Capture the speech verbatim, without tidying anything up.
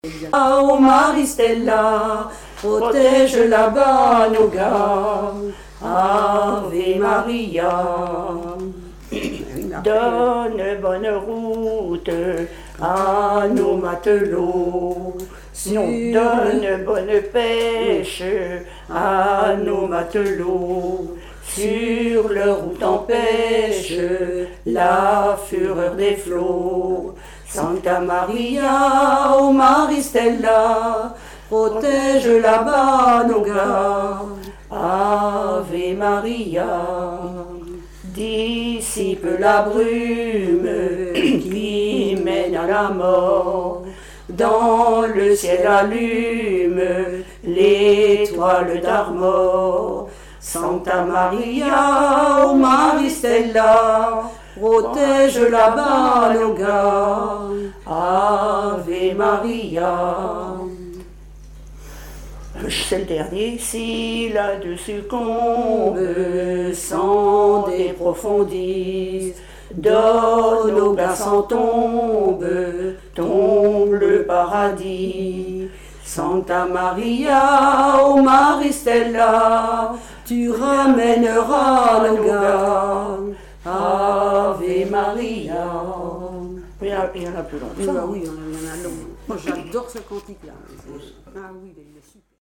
Ah, oh Marie-Stella, protège là-bas nos gars. Ave Maria. Donne bonne route à nos matelots. Sinon, donne bonne pêche à nos matelots. Sur leur route empêche la fureur des flots. Santa Maria, oh Marie-Stella, protège là-bas nos gars. Ave Maria. Dissipe la brume qui mène à la mort. Dans le ciel allume l'étoile d'Armor. Santa Maria, oh Marie-Stella, protège là-bas nos gars. Ave Maria. C'est le dernier, si là-dessus combe, sans des profondis, donne aux gars sans tombe, tombe le paradis. Santa Maria, oh Marie-Stella, tu ramèneras nos gars. Ave Maria. Il y en a, il y en a plus longtemps. Ah oui, il y en a long. Moi j'adore ce cantique-là. Ah oui, il est super.